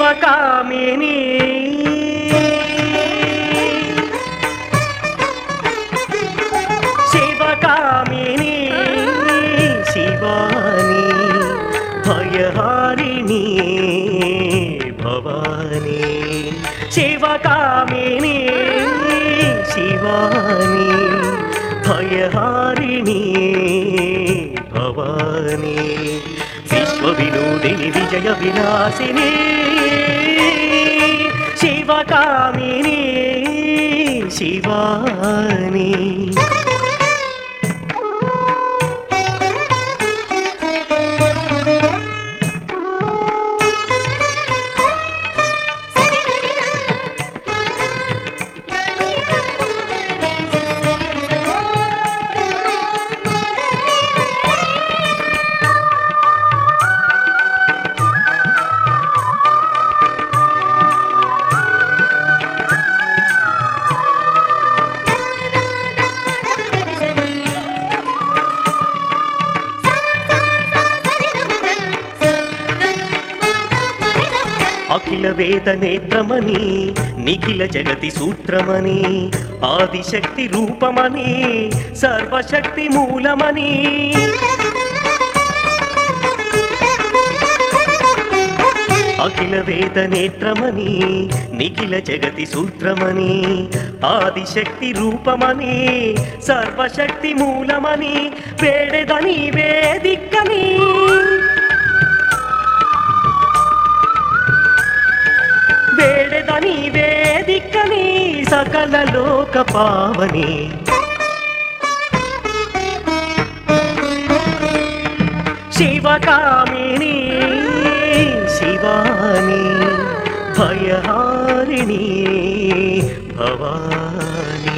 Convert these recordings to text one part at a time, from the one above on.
శివకామిని శివకామిని శివాని భయహారిణి భవాని శివకామిని శివాని భయహారిణి భవాని విశ్వవినోదిని విజయ విలాసిని శివకామిని శివాని అఖిల వేద నేత్రమని నిఖిల జగతి సూత్రమని ఆదిశక్తి రూపమని సర్వశక్తి మూలమని అఖిల వేద నేత్రమని నిఖిల జగతి సూత్రమని ఆదిశక్తి రూపమని సర్వశక్తి మూలమని వేడదని వేదిక్కని వేడదని వేదికని సకల లోక పావని శివకామిని శివాని భయహారిణి భవాని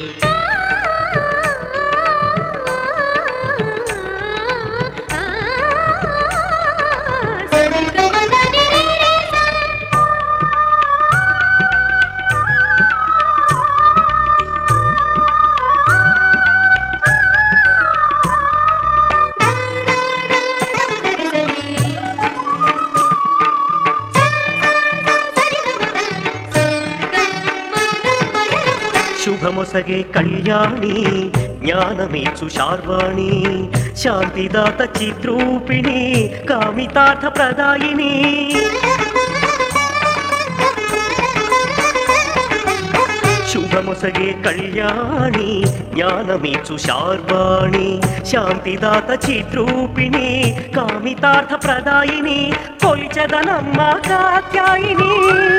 శుభమొసగే కళ్యాణి జ్ఞానమేచు శార్వాణి శాంతిదాత చిద్రూపిణి కామితార్థ ప్రదాయిని శుభమొసగే కళ్యాణి జ్ఞానమేచు శార్వాణి శాంతిదాత చిద్రూపిణి కామితార్థ ప్రదాయిని కొలిచదనమ్మ కాత్యాయిని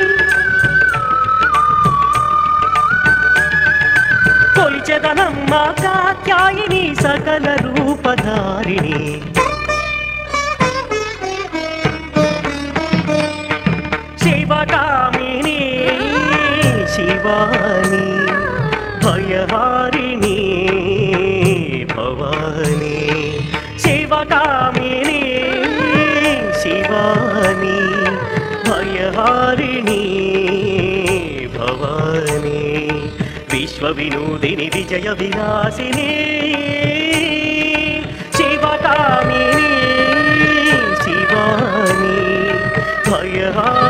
కొలిచదనమ్మ కాత్యాయిని సకల రూపధారిణి శివకామిని శివాని భయహారిణి భవాని శివకామిని శివాని భయహారిణి భవాని విశ్వవినోదిని విజయ విలాసిని శివకామిని శివాని భయహారిణి